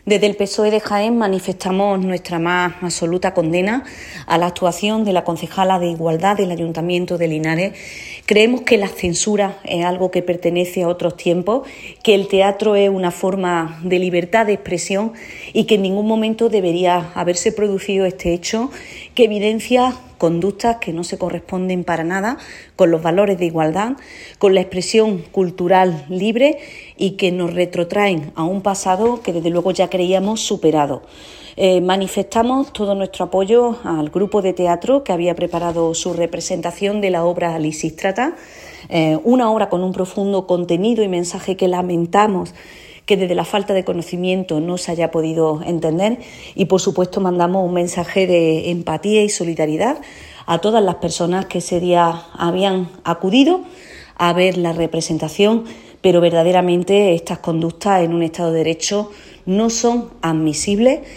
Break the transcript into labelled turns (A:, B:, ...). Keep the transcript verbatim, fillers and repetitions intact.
A: Desde el P S O E de Jaén manifestamos nuestra más absoluta condena a la actuación de la concejala de Igualdad del Ayuntamiento de Linares. Creemos que la censura es algo que pertenece a otros tiempos, que el teatro es una forma de libertad de expresión y que en ningún momento debería haberse producido este hecho, que evidencia conductas que no se corresponden para nada con los valores de igualdad, con la expresión cultural libre y que nos retrotraen a un pasado que desde luego ya creíamos superado. Eh, manifestamos todo nuestro apoyo al grupo de teatro que había preparado su representación de la obra Lisístrata, eh, una obra con un profundo contenido y mensaje que lamentamos que desde la falta de conocimiento no se haya podido entender y, por supuesto, mandamos un mensaje de empatía y solidaridad a todas las personas que ese día habían acudido a ver la representación, pero verdaderamente estas conductas en un Estado de Derecho no son admisibles.